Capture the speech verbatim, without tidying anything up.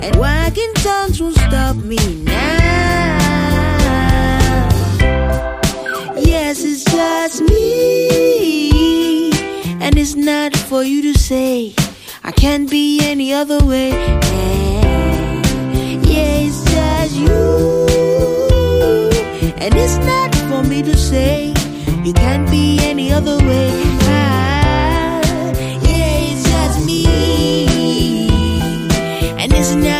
and wagging tongues won't stop me now. Yes, it's just me, and it's not for you to say I can't be any other way. Yeah, it's just you, and it's not for me to say you can't be any other way.